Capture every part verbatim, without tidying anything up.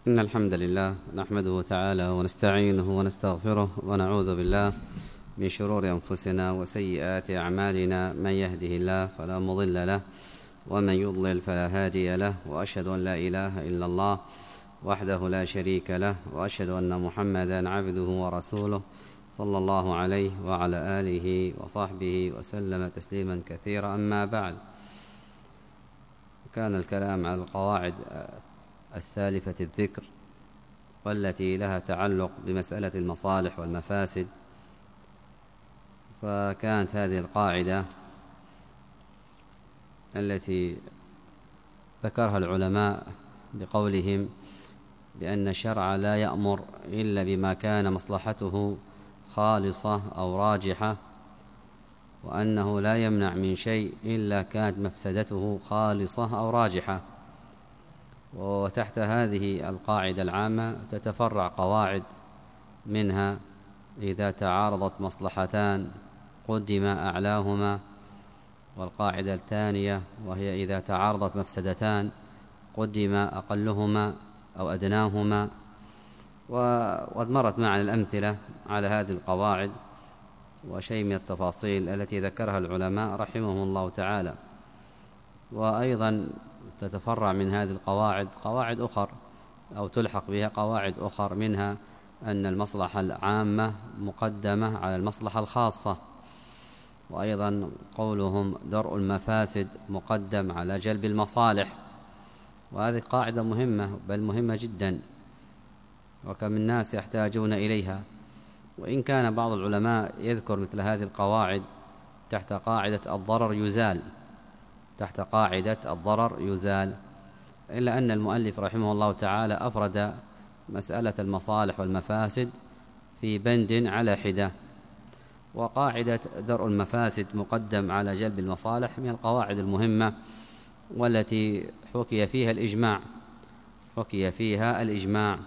إن الحمد لله نحمده تعالى ونستعينه ونستغفره ونعوذ بالله من شرور أنفسنا وسيئات أعمالنا. من يهده الله فلا مضل له ومن يضلل فلا هادي له، وأشهد أن لا إله إلا الله وحده لا شريك له، وأشهد أن محمدا عبده ورسوله صلى الله عليه وعلى آله وصحبه وسلم تسليما كثيرا. أما بعد، كان الكلام على القواعد السالفة الذكر والتي لها تعلق بمسألة المصالح والمفاسد. فكانت هذه القاعدة التي ذكرها العلماء بقولهم بأن الشرع لا يأمر إلا بما كان مصلحته خالصة أو راجحة، وأنه لا يمنع من شيء إلا كانت مفسدته خالصة أو راجحة. وتحت هذه القاعدة العامة تتفرع قواعد، منها إذا تعارضت مصلحتان قدم أعلاهما، والقاعدة الثانية وهي إذا تعارضت مفسدتان قدم أقلهما أو أدناهما. وقد مرت معنا الأمثلة على هذه القواعد وشيء من التفاصيل التي ذكرها العلماء رحمهم الله تعالى. وأيضا تتفرع من هذه القواعد قواعد أخر أو تلحق بها قواعد أخر، منها أن المصلحة العامة مقدمة على المصلحة الخاصة، وأيضا قولهم درء المفاسد مقدم على جلب المصالح. وهذه قاعدة مهمة، بل مهمة جدا، وكم الناس يحتاجون إليها. وإن كان بعض العلماء يذكر مثل هذه القواعد تحت قاعدة الضرر يزال تحت قاعدة الضرر يزال إلا أن المؤلف رحمه الله تعالى أفرد مسألة المصالح والمفاسد في بند على حدة. وقاعدة درء المفاسد مقدم على جلب المصالح من القواعد المهمة، والتي حكي فيها الإجماع حكي فيها الإجماع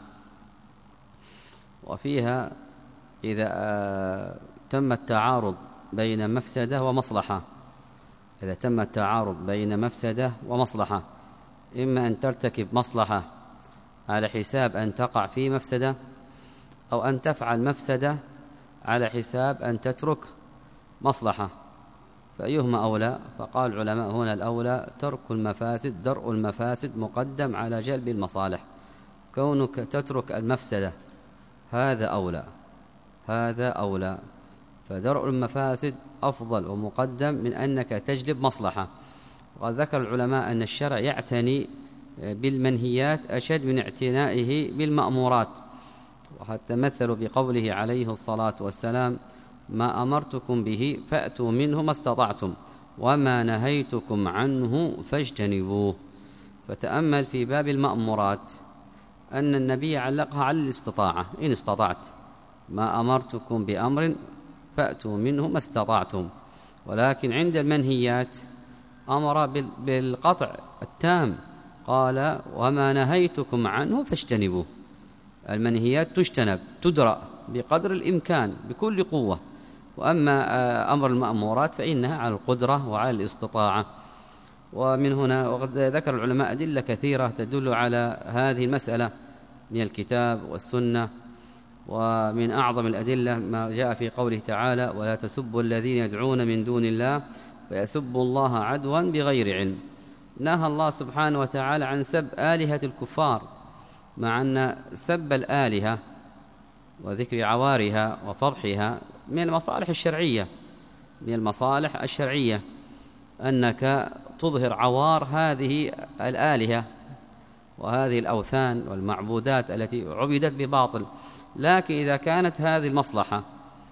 وفيها إذا تم التعارض بين مفسدة ومصلحة إذا تم التعارض بين مفسدة ومصلحة، إما أن ترتكب مصلحة على حساب أن تقع في مفسدة، أو أن تفعل مفسدة على حساب أن تترك مصلحة، فأيهما أولى؟ فقال العلماء هنا الأولى ترك المفاسد، درء المفاسد مقدم على جلب المصالح. كونك تترك المفسدة هذا أولى هذا أولى فدرء المفاسد أفضل ومقدم من أنك تجلب مصلحة. وقد ذكر العلماء أن الشرع يعتني بالمنهيات أشد من اعتنائه بالمأمورات، وحتى مثلوا بقوله عليه الصلاة والسلام: ما أمرتكم به فأتوا منه ما استطعتم وما نهيتكم عنه فاجتنبوه. فتأمل في باب المأمورات أن النبي علقها على الاستطاعة، إن استطعت. ما أمرتكم بأمر فأتوا منه ما استطعتم. ولكن عند المنهيات أمر بالقطع التام، قال: وما نهيتكم عنه فاجتنبوه. المنهيات تجتنب تدرأ بقدر الإمكان بكل قوة، وأما أمر المأمورات فإنها على القدرة وعلى الاستطاعة. ومن هنا وقد ذكر العلماء أدلة كثيرة تدل على هذه المسألة من الكتاب والسنة. ومن أعظم الأدلة ما جاء في قوله تعالى: ولا تسبوا الذين يدعون من دون الله فيسبوا الله عدوا بغير علم. نهى الله سبحانه وتعالى عن سب آلهة الكفار، مع أن سب الآلهة وذكر عوارها وفضحها من المصالح الشرعية من المصالح الشرعية أنك تظهر عوار هذه الآلهة وهذه الأوثان والمعبودات التي عبدت بباطل. لكن إذا كانت هذه المصلحة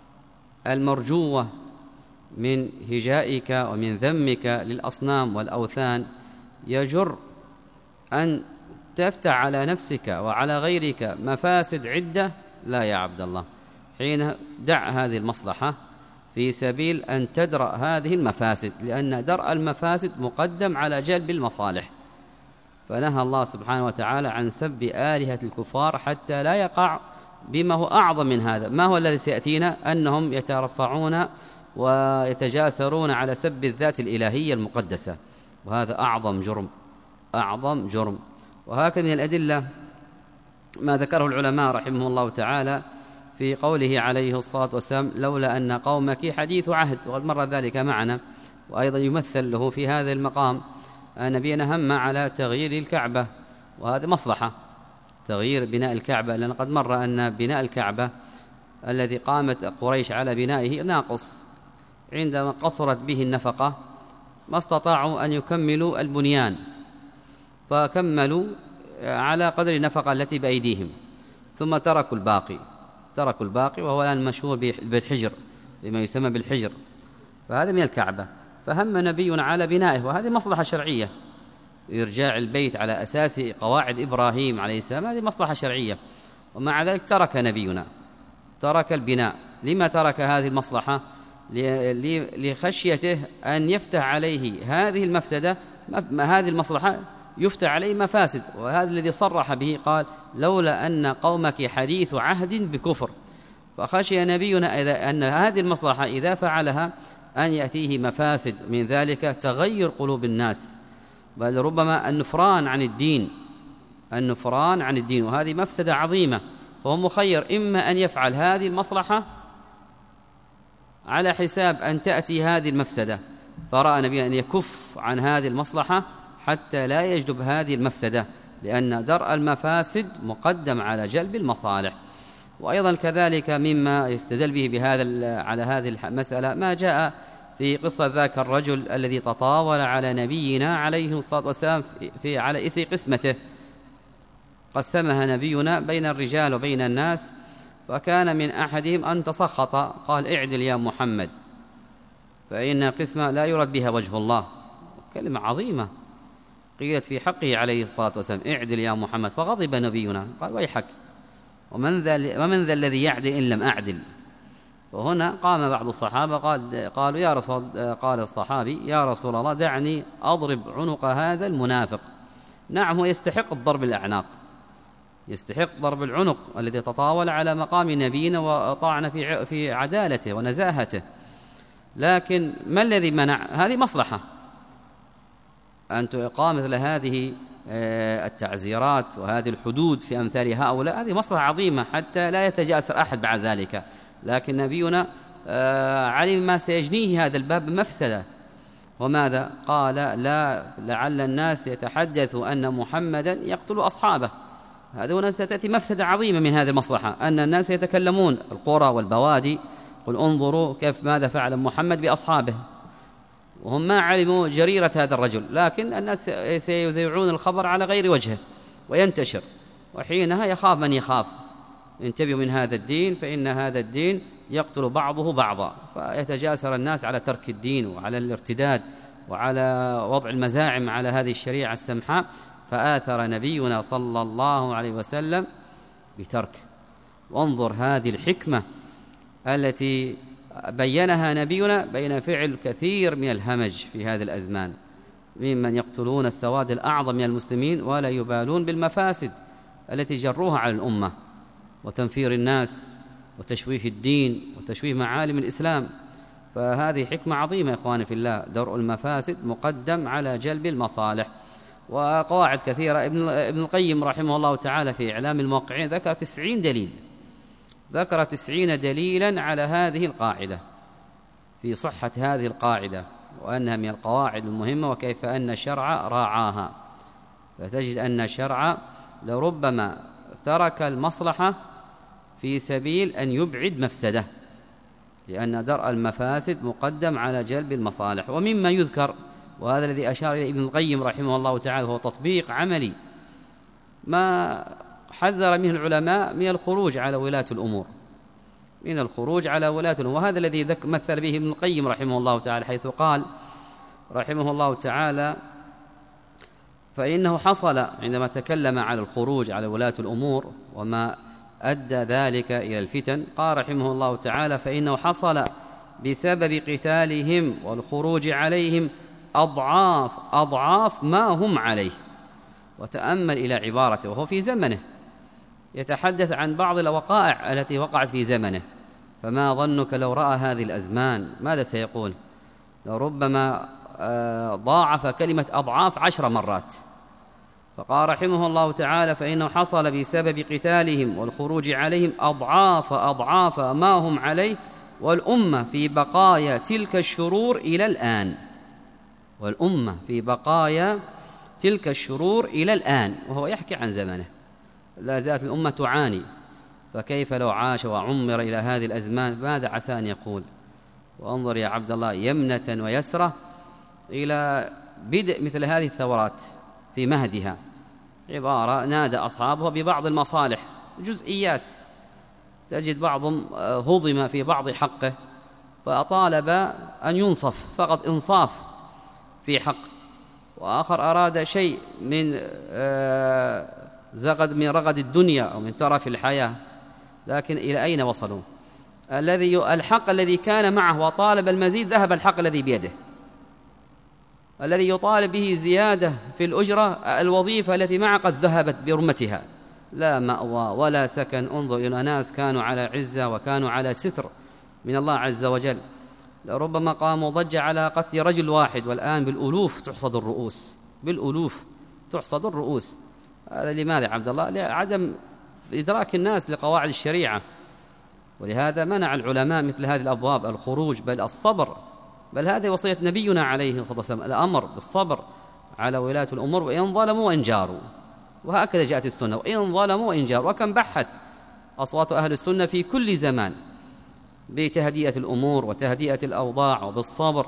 المرجوة من هجائك ومن ذمك للأصنام والأوثان يجر أن تفتح على نفسك وعلى غيرك مفاسد عدة، لا يا عبد الله، حين دع هذه المصلحة في سبيل أن تدرأ هذه المفاسد، لأن درء المفاسد مقدم على جلب المصالح. فنهى الله سبحانه وتعالى عن سب آلهة الكفار حتى لا يقع بما هو أعظم من هذا. ما هو الذي سيأتينا؟ أنهم يترفعون ويتجاسرون على سب الذات الإلهية المقدسة، وهذا أعظم جرم أعظم جرم. وهكذا من الأدلة ما ذكره العلماء رحمه الله تعالى في قوله عليه الصلاة والسلام: لولا أن قومك حديث عهد، وقد مر ذلك معنا. وأيضا يمثل له في هذا المقام أن نبينا هم على تغيير الكعبة، وهذه مصلحة، تغيير بناء الكعبة، لأن قد مر أن بناء الكعبة الذي قامت قريش على بنائه ناقص، عندما قصرت به النفقة ما استطاعوا أن يكملوا البنيان، فكملوا على قدر النفقة التي بأيديهم، ثم تركوا الباقي تركوا الباقي وهو الآن مشهور بالحجر، بما يسمى بالحجر، فهذا من الكعبة. فهم نبينا على بنائه، وهذه مصلحة شرعية، إرجاع البيت على أساس قواعد إبراهيم عليه السلام، هذه مصلحة شرعية. ومع ذلك ترك نبينا ترك البناء. لما ترك هذه المصلحة؟ لخشيته أن يفتح عليه هذه المفسدة، هذه المصلحة يفتح عليه مفاسد، وهذا الذي صرح به، قال: لولا أن قومك حديث عهد بكفر. فخشي نبينا إذا أن هذه المصلحة إذا فعلها أن يأتيه مفاسد، من ذلك تغير قلوب الناس، بل ربما النفران عن الدين النفران عن الدين وهذه مفسدة عظيمة. فهو مخير، إما أن يفعل هذه المصلحة على حساب أن تأتي هذه المفسدة، فرأى نبينا أن يكف عن هذه المصلحة حتى لا يجلب هذه المفسدة، لأن درء المفاسد مقدم على جلب المصالح. وأيضا كذلك مما يستدل به بهذا على هذه المسألة ما جاء في قصة ذاك الرجل الذي تطاول على نبينا عليه الصلاة والسلام في على إثر قسمته، قسمها نبينا بين الرجال وبين الناس، فكان من أحدهم أن تسخط، قال: اعدل يا محمد، فإن قسمة لا يرد بها وجه الله. كلمة عظيمة قيلت في حقه عليه الصلاة والسلام: اعدل يا محمد، فغضب نبينا، قال: ويحك، ومن ذا, ومن ذا الذي يعدل إن لم أعدل؟ وهنا قام بعض الصحابة قال قالوا يا رسول قال الصحابي: يا رسول الله، دعني أضرب عنق هذا المنافق. نعم، هو يستحق الضرب الأعناق، يستحق ضرب العنق الذي تطاول على مقام نبينا وطعن في في عدالته ونزاهته، لكن ما الذي منع؟ هذه مصلحة أن تقام مثل هذه التعزيرات وهذه الحدود في أمثال هؤلاء، هذه مصلحة عظيمة حتى لا يتجاسر أحد بعد ذلك. لكن نبينا علم ما سيجنيه هذا الباب مفسدة، وماذا قال؟ لا لعل الناس يتحدثوا أن محمدا يقتل أصحابه. هذا هنا ستأتي مفسدة عظيمة من هذه المصلحة، أن الناس يتكلمون القرى والبوادي: قل انظروا كيف ماذا فعل محمد بأصحابه، وهم ما علموا جريرة هذا الرجل، لكن الناس سيذيعون الخبر على غير وجهه وينتشر، وحينها يخاف من يخاف. انتبهوا من هذا الدين، فإن هذا الدين يقتل بعضه بعضا، فيتجاسر الناس على ترك الدين وعلى الارتداد وعلى وضع المزاعم على هذه الشريعة السمحاء. فآثر نبينا صلى الله عليه وسلم بترك. وانظر هذه الحكمة التي بينها نبينا بين فعل كثير من الهمج في هذه الأزمان، ممن يقتلون السواد الأعظم من المسلمين ولا يبالون بالمفاسد التي جروها على الأمة، وتنفير الناس وتشويه الدين وتشويه معالم الإسلام. فهذه حكمة عظيمة يا إخواني في الله، درء المفاسد مقدم على جلب المصالح. وقواعد كثيرة ابن القيم رحمه الله تعالى في إعلام الموقعين ذكر تسعين دليل ذكر تسعين دليلا على هذه القاعدة، في صحة هذه القاعدة، وأنها من القواعد المهمة، وكيف أن الشرع راعاها. فتجد أن الشرع لربما ترك المصلحة في سبيل أن يبعد مفسده، لأن درء المفاسد مقدم على جلب المصالح. ومما يذكر، وهذا الذي أشار إليه ابن القيم رحمه الله تعالى، هو تطبيق عملي ما حذر منه العلماء من الخروج على ولاة الأمور من الخروج على ولاة الأمور وهذا الذي مثل به ابن القيم رحمه الله تعالى، حيث قال رحمه الله تعالى: فإنه حصل عندما تكلم على الخروج على ولاة الأمور وما أدى ذلك إلى الفتن، قال رحمه الله تعالى: فإنه حصل بسبب قتالهم والخروج عليهم أضعاف أضعاف ما هم عليه. وتأمل إلى عبارته، وهو في زمنه يتحدث عن بعض الوقائع التي وقعت في زمنه، فما ظنك لو رأى هذه الأزمان ماذا سيقول؟ لربما ضاعف كلمة أضعاف عشر مرات، فقال رحمه الله تعالى: فإنه حصل بسبب قتالهم والخروج عليهم أضعاف أضعاف ما هم عليه، والأمة في بقايا تلك الشرور إلى الآن والأمة في بقايا تلك الشرور إلى الآن وهو يحكي عن زمنه. لا زالت الأمة تعاني، فكيف لو عاش وعمر إلى هذه الأزمان؟ ماذا عسى أن يقول؟ وانظر يا عبد الله يمنة ويسرة إلى بدء مثل هذه الثورات في مهدها، عبارة نادى أصحابها ببعض المصالح جزئيات، تجد بعضهم هضم في بعض حقه فطالب أن ينصف فقط إنصاف في حق، وآخر أراد شيء من زغد من رغد الدنيا أو من ترف الحياة، لكن إلى أين وصلوا؟ الذي الحق الذي كان معه وطالب المزيد ذهب الحق الذي بيده، الذي يطالب به زيادة في الأجرة الوظيفة التي معه قد ذهبت برمتها، لا مأوى ولا سكن. انظر إلى ناس كانوا على عزة وكانوا على ستر من الله عز وجل، لربما قاموا ضجة على قتل رجل واحد، والآن بالألوف تحصد الرؤوس، بالألوف تحصد الرؤوس. هذا لماذا عبد الله؟ لعدم إدراك الناس لقواعد الشريعة، ولهذا منع العلماء مثل هذه الأبواب الخروج، بل الصبر، بل هذه وصية نبينا عليه الصلاة والسلام، الأمر بالصبر على ولاة الأمور وإن ظلموا وإن جاروا، وهكذا جاءت السنة، وإن ظلموا وإن جاروا. وكم بحت أصوات أهل السنة في كل زمان بتهدئة الأمور وتهدئة الأوضاع وبالصبر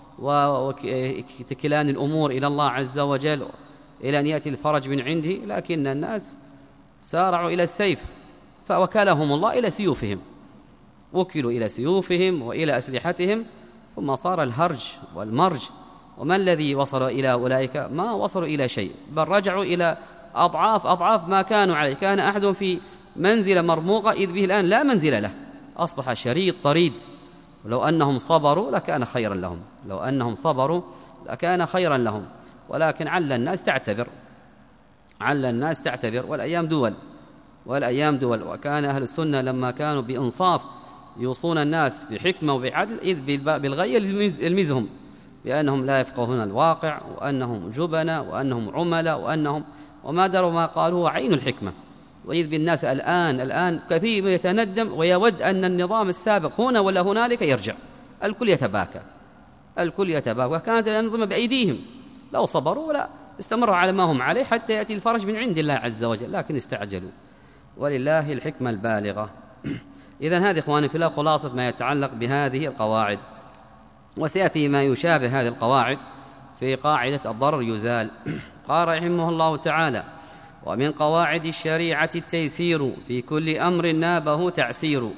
وتكلان الأمور إلى الله عز وجل إلى أن يأتي الفرج من عنده، لكن الناس سارعوا إلى السيف فوكلهم الله إلى سيوفهم، وكلوا إلى سيوفهم وإلى أسلحتهم، ثم صار الهرج والمرج. وما الذي وصل إلى أولئك؟ ما وصلوا إلى شيء، بل رجعوا إلى أضعاف أضعاف ما كانوا عليه. كان أحدهم في منزلة مرموقة إذ به الآن لا منزل له، أصبح شريد طريد. ولو أنهم صبروا لكان خيرا لهم، لو أنهم صبروا لكان خيرا لهم، ولكن عل الناس تعتبر، عل الناس تعتبر والأيام دول، والأيام دول. وكان أهل السنة لما كانوا بإنصاف يوصون الناس بحكمة وبعدل، إذ بالغي يلمزهم بأنهم لا يفقهون الواقع، وأنهم جبنة، وأنهم عملاء، وأنهم وما دروا ما قالوه عين الحكمة. وإذ بالناس الآن الآن كثير يتندم ويود أن النظام السابق هنا ولا هنالك يرجع، الكل يتباكى، الكل يتباكى. وكانت الأنظمة بأيديهم، لو صبروا لا استمروا على ما هم عليه حتى يأتي الفرج من عند الله عز وجل، لكن استعجلوا، ولله الحكمة البالغة. إذن هذه إخواني في الله خلاصة ما يتعلق بهذه القواعد، وسيأتي ما يشابه هذه القواعد في قاعدة الضرر يزال. قال رحمه الله تعالى: ومن قواعد الشريعة التيسير في كل أمر نابه تعسير.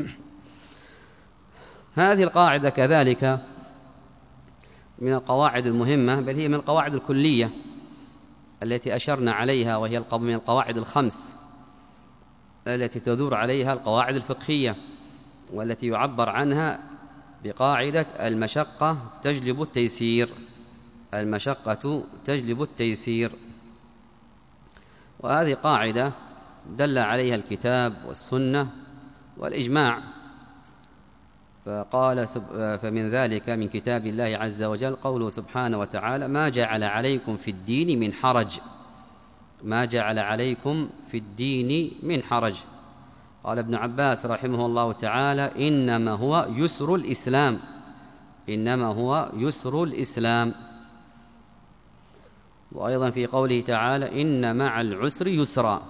هذه القاعدة كذلك من القواعد المهمة، بل هي من القواعد الكلية التي أشرنا عليها، وهي من القواعد الخمس التي تدور عليها القواعد الفقهية، والتي يعبر عنها بقاعدة المشقة تجلب التيسير، المشقة تجلب التيسير. وهذه قاعدة دل عليها الكتاب والسنة والإجماع. فقال فمن ذلك من كتاب الله عز وجل قوله سبحانه وتعالى: ما جعل عليكم في الدين من حرج، ما جعل عليكم في الدين من حرج. قال ابن عباس رحمه الله تعالى: إنما هو يسر الإسلام، إنما هو يسر الإسلام. وأيضا في قوله تعالى: إن مع العسر يسرا،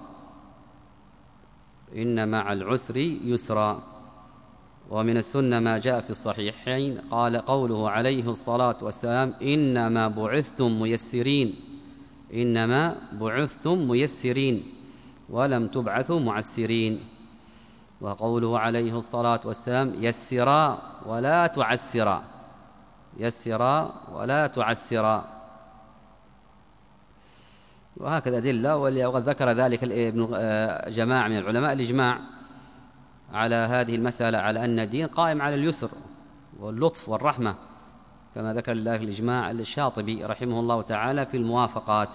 إن مع العسر يسرا. ومن السنة ما جاء في الصحيحين قال قوله عليه الصلاة والسلام: إنما بعثتم ميسرين، إنما بعثتم ميسرين ولم تبعثوا معسرين. وقوله عليه الصلاة والسلام: يسرا ولا تعسرا، يسرا ولا تعسرا. وهكذا أدلة، وقد ذكر ذلك جماعة من العلماء الإجماع على هذه المسألة، على أن الدين قائم على اليسر واللطف والرحمة، كما ذكر الله الإجماع الشاطبي رحمه الله تعالى في الموافقات.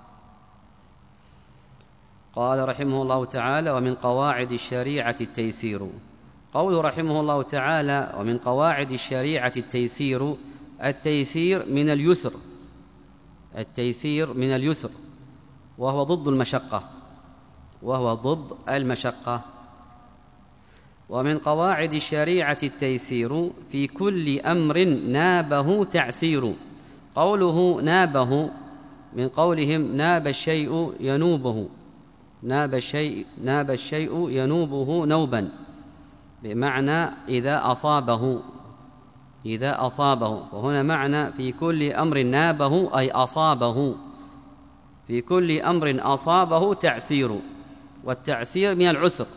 قال رحمه الله تعالى: ومن قواعد الشريعة التيسير. قوله رحمه الله تعالى: ومن قواعد الشريعة التيسير، التيسير من اليسر، التيسير من اليسر. وهو ضد المشقة وهو ضد المشقة. ومن قواعد الشريعة التيسير في كل أمر نابه تعسير. قوله نابه من قولهم ناب الشيء ينوبه، ناب الشيء ناب الشيء ينوبه نوبا، بمعنى إذا أصابه إذا أصابه وهنا معنى في كل أمر نابه أي أصابه، في كل أمر أصابه تعسير. والتعسير من العسر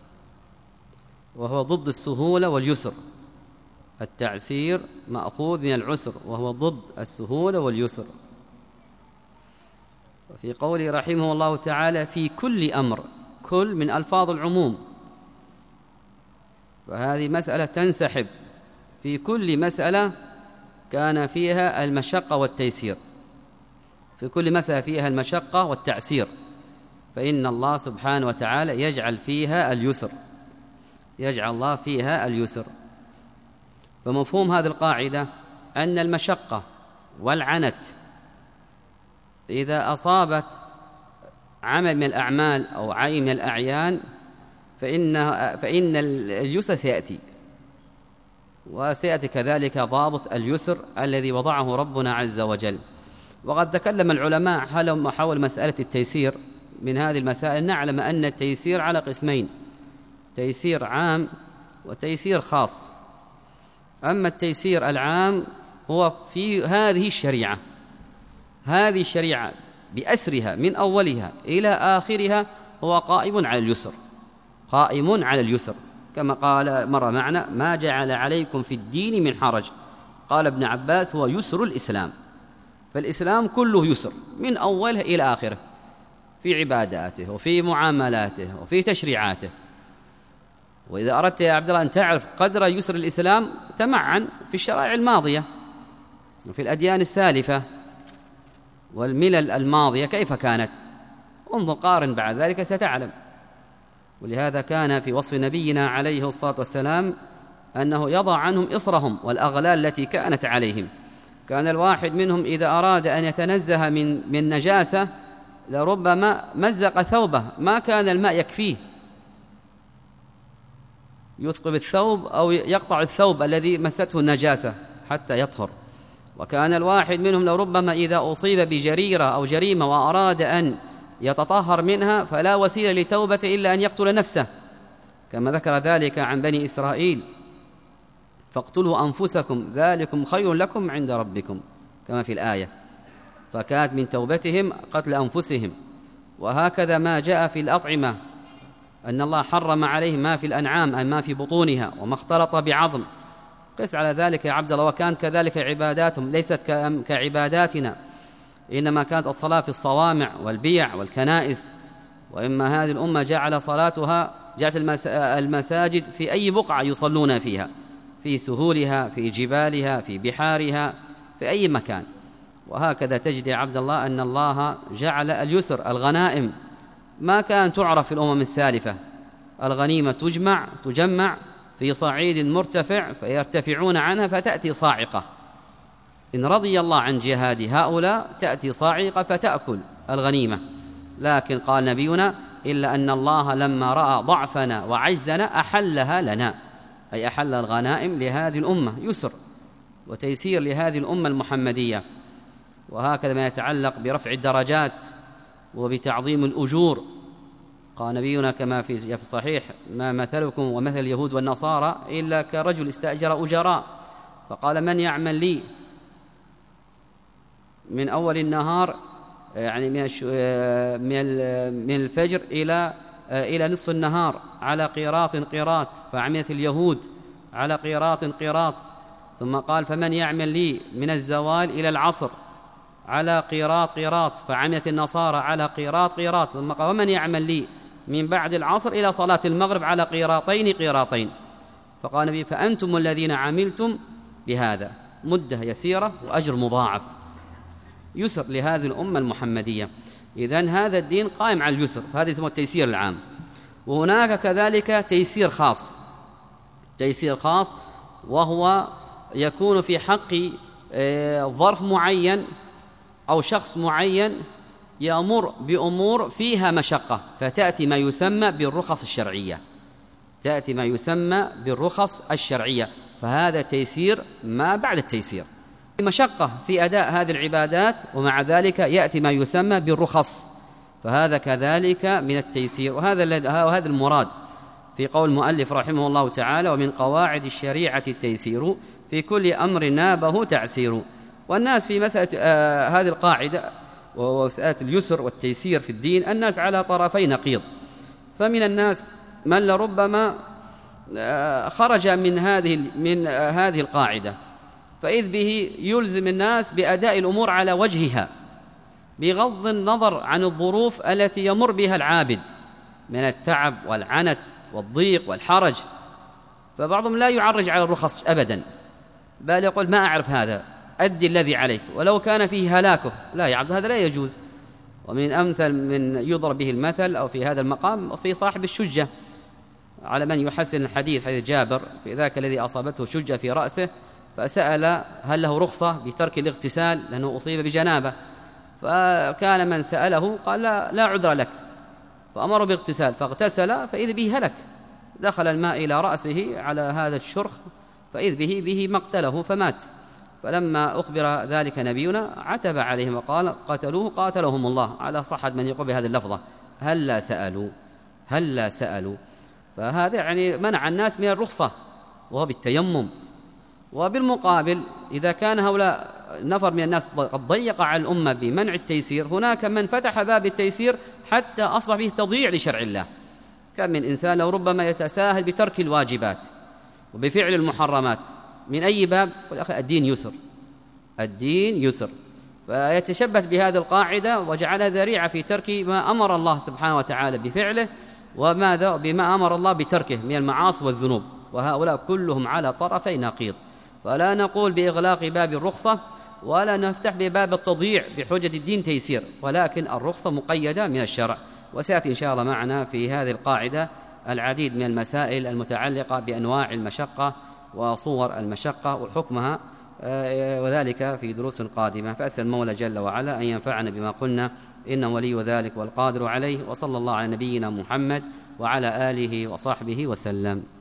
وهو ضد السهولة واليسر. التعسير مأخوذ من العسر وهو ضد السهولة واليسر. وفي قوله رحمه الله تعالى في كل أمر، كل من ألفاظ العموم، فهذه مسألة تنسحب في كل مسألة كان فيها المشقة والتيسير، في كل مسألة فيها المشقة والتعسير فإن الله سبحانه وتعالى يجعل فيها اليسر، يجعل الله فيها اليسر. فمفهوم هذه القاعدة أن المشقة والعنت إذا أصابت عمل من الأعمال أو عين من الأعيان فإن, فإن اليسر سيأتي، وسيأتي كذلك ضابط اليسر الذي وضعه ربنا عز وجل. وقد تكلم العلماء حول مسألة التيسير. من هذه المسائل نعلم أن التيسير على قسمين، تيسير عام وتيسير خاص. أما التيسير العام هو في هذه الشريعة، هذه الشريعة بأسرها من أولها إلى آخرها هو قائم على اليسر، قائم على اليسر، كما قال مرة معنا ما جعل عليكم في الدين من حرج. قال ابن عباس هو يسر الإسلام، فالإسلام كله يسر من أوله إلى آخره، في عباداته وفي معاملاته وفي تشريعاته. وإذا أردت يا عبد الله أن تعرف قدر يسر الإسلام تمعن في الشرائع الماضية وفي الأديان السالفة والملل الماضية كيف كانت، انظر قارن بعد ذلك ستعلم. ولهذا كان في وصف نبينا عليه الصلاة والسلام أنه يضع عنهم إصرهم والأغلال التي كانت عليهم. كان الواحد منهم إذا أراد أن يتنزه من من نجاسة لربما مزق ثوبه، ما كان الماء يكفيه، يثقب الثوب أو يقطع الثوب الذي مسته النجاسة حتى يطهر. وكان الواحد منهم لربما إذا أصيب بجريرة أو جريمة وأراد أن يتطهر منها فلا وسيلة لتوبة إلا أن يقتل نفسه، كما ذكر ذلك عن بني إسرائيل فاقتلوا أنفسكم ذلكم خير لكم عند ربكم كما في الآية. فكانت من توبتهم قتل أنفسهم. وهكذا ما جاء في الأطعمة أن الله حرم عليهم ما في الأنعام أي ما في بطونها وما اختلط بعظم. قس على ذلك يا عبد الله. وكانت كذلك عباداتهم ليست كعباداتنا، إنما كانت الصلاة في الصوامع والبيع والكنائس. وإما هذه الأمة جعل صلاتها جعلت المساجد في أي بقعة يصلون فيها، في سهولها في جبالها في بحارها في أي مكان. وهكذا تجد يا عبد الله أن الله جعل اليسر. الغنائم ما كانت تعرف في الأمم السالفة، الغنيمة تجمع تجمع في صعيد مرتفع فيرتفعون عنها فتأتي صاعقة، إن رضي الله عن جهاد هؤلاء تأتي صاعقة فتأكل الغنيمة. لكن قال نبينا إلا أن الله لما رأى ضعفنا وعجزنا أحلها لنا، أي أحل الغنائم لهذه الأمة، يسر وتيسير لهذه الأمة المحمدية. وهكذا ما يتعلق برفع الدرجات وبتعظيم الأجور. قال نبينا كما في الصحيح ما مثلكم ومثل اليهود والنصارى إلا كرجل استأجر أجراء، فقال من يعمل لي من أول النهار يعني من الفجر إلى إلى نصف النهار على قيراط قيراط، فعملت اليهود على قيراط قيراط. ثم قال فمن يعمل لي من الزوال إلى العصر على قيراط قيراط، فعملت النصارى على قيراط قيراط. ثم قال ومن يعمل لي من بعد العصر إلى صلاة المغرب على قيراطين قيراطين. فقال النبي فأنتم الذين عملتم بهذا، مدة يسيرة وأجر مضاعف، يسر لهذه الأمة المحمدية. إذن هذا الدين قائم على اليسر، فهذا اسمه التيسير العام. وهناك كذلك تيسير خاص، تيسير خاص وهو يكون في حق ظرف معين أو شخص معين يأمر بأمور فيها مشقة، فتأتي ما يسمى بالرخص الشرعية، تأتي ما يسمى بالرخص الشرعية، فهذا تيسير ما بعد التيسير، مشقة في أداء هذه العبادات ومع ذلك يأتي ما يسمى بالرخص، فهذا كذلك من التيسير. وهذا وهذا المراد في قول المؤلف رحمه الله تعالى: ومن قواعد الشريعة التيسير في كل أمر نابه تعسير. والناس في مسألة آه هذه القاعدة ومسألة اليسر والتيسير في الدين، الناس على طرفي نقيض، فمن الناس من لربما آه خرج من هذه من آه هذه القاعدة، فإذ به يلزم الناس بأداء الأمور على وجهها بغض النظر عن الظروف التي يمر بها العابد من التعب والعنت والضيق والحرج. فبعضهم لا يعرج على الرخص أبدا، بل يقول: ما أعرف هذا، أدي الذي عليك ولو كان فيه هلاكه. لا يا عبد، هذا لا يجوز. ومن أمثل من يضرب به المثل أو في هذا المقام في صاحب الشجة، على من يحسن الحديث، حديث جابر في ذاك الذي أصابته شجة في رأسه فسأل هل له رخصة بترك الاغتسال لأنه أصيب بجنابة، فكان من سأله قال: لا, لا عذر لك، فأمره باغتسال فاغتسل فإذ به هلك، دخل الماء إلى رأسه على هذا الشرخ فإذ به به مقتله فمات. فلما أخبر ذلك نبينا عتب عليهم وقال: قتلوه قاتلهم الله، على صحة من يقول بهذه اللفظة: هل لا سألوا هل لا سألوا فهذا يعني منع الناس من الرخصة وهو بالتيمم. وبالمقابل إذا كان هؤلاء نفر من الناس قد ضيق على الأمة بمنع التيسير، هناك من فتح باب التيسير حتى أصبح فيه تضييع لشرع الله. كم من إنسان لو ربما يتساهل بترك الواجبات وبفعل المحرمات من أي باب، يقول: أخي الدين يسر، الدين يسر، فيتشبث بهذه القاعدة وجعلها ذريعة في ترك ما أمر الله سبحانه وتعالى بفعله وماذا بما أمر الله بتركه من المعاصي والذنوب. وهؤلاء كلهم على طرفي نقيض، فلا نقول بإغلاق باب الرخصة ولا نفتح بباب التضييع بحجة الدين تيسير، ولكن الرخصة مقيدة من الشرع. وسيأتي إن شاء الله معنا في هذه القاعدة العديد من المسائل المتعلقة بأنواع المشقة وصور المشقة وحكمها، وذلك في دروس قادمة. فأسأل المولى جل وعلا أن ينفعنا بما قلنا، إنه ولي ذلك والقادر عليه. وصلى الله على نبينا محمد وعلى آله وصحبه وسلم.